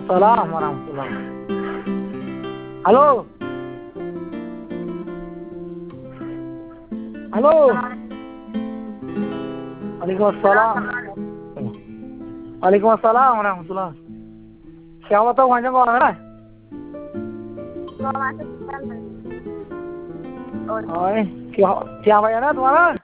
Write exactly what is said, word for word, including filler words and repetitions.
Waalaikumsalam warahmatullahi. Halo. Halo. Waalaikumsalam. Waalaikumsalam warahmatullahi. Siapa tahu macam orang mana? Oh, siapa ya na तुम्हारा?